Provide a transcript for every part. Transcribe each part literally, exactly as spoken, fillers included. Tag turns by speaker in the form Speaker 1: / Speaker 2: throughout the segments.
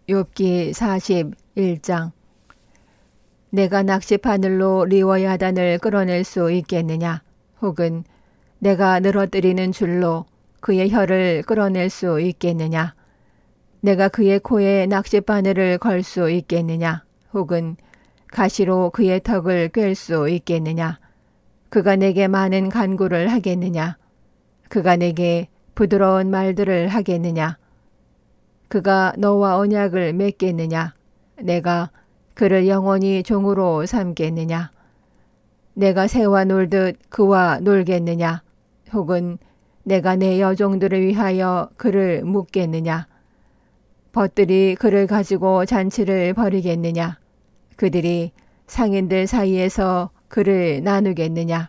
Speaker 1: 욥기 사십일 장. 내가 낚시바늘로 리워야단을 끌어낼 수 있겠느냐? 혹은 내가 늘어뜨리는 줄로 그의 혀를 끌어낼 수 있겠느냐? 내가 그의 코에 낚시바늘을 걸 수 있겠느냐? 혹은 가시로 그의 턱을 꿰 수 있겠느냐? 그가 내게 많은 간구를 하겠느냐? 그가 내게 부드러운 말들을 하겠느냐? 그가 너와 언약을 맺겠느냐? 내가 그를 영원히 종으로 삼겠느냐? 내가 새와 놀듯 그와 놀겠느냐? 혹은 내가 내 여종들을 위하여 그를 묻겠느냐? 벗들이 그를 가지고 잔치를 벌이겠느냐? 그들이 상인들 사이에서 그를 나누겠느냐?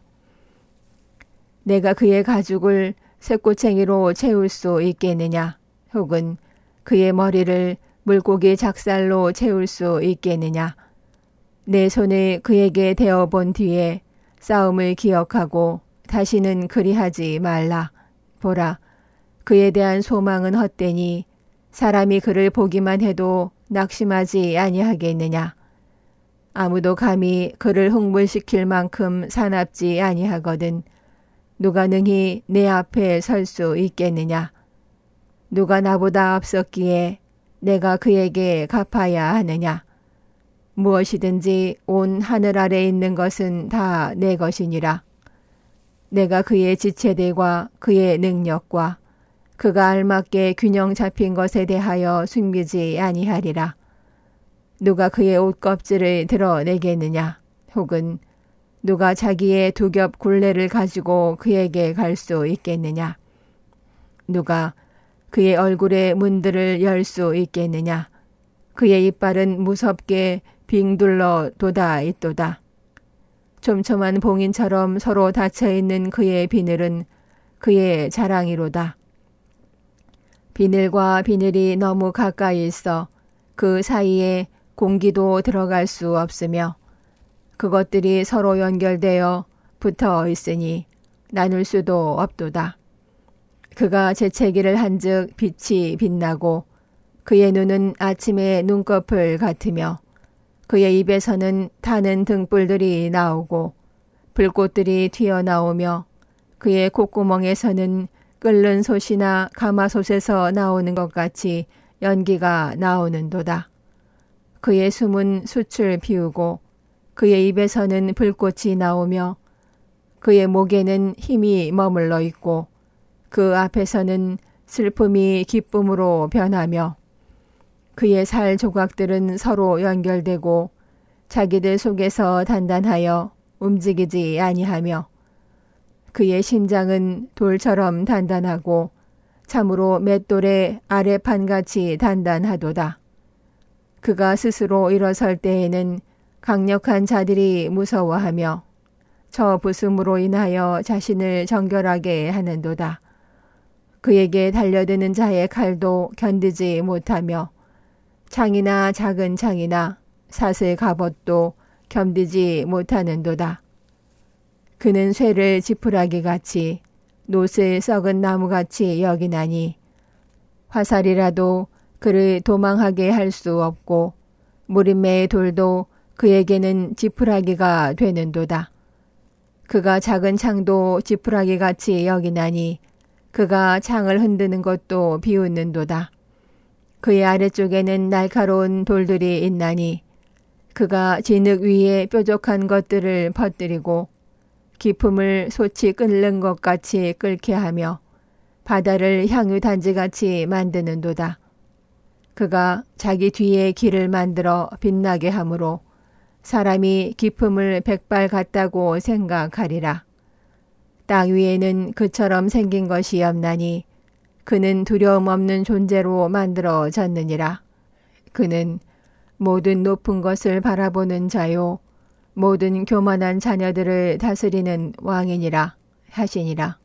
Speaker 1: 내가 그의 가죽을 쇠꼬챙이로 채울 수 있겠느냐? 혹은 그의 머리를 물고기 작살로 채울 수 있겠느냐? 내 손을 그에게 대어본 뒤에 싸움을 기억하고 다시는 그리하지 말라. 보라, 그에 대한 소망은 헛되니 사람이 그를 보기만 해도 낙심하지 아니하겠느냐? 아무도 감히 그를 흥분시킬 만큼 사납지 아니하거든 누가 능히 내 앞에 설 수 있겠느냐? 누가 나보다 앞섰기에 내가 그에게 갚아야 하느냐? 무엇이든지 온 하늘 아래 있는 것은 다 내 것이니라. 내가 그의 지체들과 그의 능력과 그가 알맞게 균형 잡힌 것에 대하여 숨기지 아니하리라. 누가 그의 옷껍질을 드러내겠느냐? 혹은 누가 자기의 두 겹 굴레를 가지고 그에게 갈 수 있겠느냐? 누가 그의 얼굴의 문들을 열 수 있겠느냐? 그의 이빨은 무섭게 빙둘러 돋아 있도다. 촘촘한 봉인처럼 서로 닫혀있는 그의 비늘은 그의 자랑이로다. 비늘과 비늘이 너무 가까이 있어 그 사이에 공기도 들어갈 수 없으며 그것들이 서로 연결되어 붙어 있으니 나눌 수도 없도다. 그가 재채기를 한즉 빛이 빛나고 그의 눈은 아침의 눈꺼풀 같으며 그의 입에서는 타는 등불들이 나오고 불꽃들이 튀어나오며 그의 콧구멍에서는 끓는 솥이나 가마솥에서 나오는 것 같이 연기가 나오는도다. 그의 숨은 숯을 피우고 그의 입에서는 불꽃이 나오며 그의 목에는 힘이 머물러 있고 그 앞에서는 슬픔이 기쁨으로 변하며 그의 살 조각들은 서로 연결되고 자기들 속에서 단단하여 움직이지 아니하며 그의 심장은 돌처럼 단단하고 참으로 맷돌의 아래판같이 단단하도다. 그가 스스로 일어설 때에는 강력한 자들이 무서워하며 저 부숨으로 인하여 자신을 정결하게 하는도다. 그에게 달려드는 자의 칼도 견디지 못하며 창이나 작은 창이나 사슬 갑옷도 견디지 못하는도다. 그는 쇠를 지푸라기같이 놋을 썩은 나무같이 여기나니 화살이라도 그를 도망하게 할 수 없고 무림매의 돌도 그에게는 지푸라기가 되는도다. 그가 작은 창도 지푸라기같이 여기나니 그가 창을 흔드는 것도 비웃는도다. 그의 아래쪽에는 날카로운 돌들이 있나니 그가 진흙 위에 뾰족한 것들을 퍼뜨리고 기품을 솥이 끓는 것 같이 끓게 하며 바다를 향유단지같이 만드는도다. 그가 자기 뒤에 길을 만들어 빛나게 하므로 사람이 기품을 백발 같다고 생각하리라. 땅 위에는 그처럼 생긴 것이 없나니 그는 두려움 없는 존재로 만들어졌느니라. 그는 모든 높은 것을 바라보는 자요 모든 교만한 자녀들을 다스리는 왕이니라 하시니라.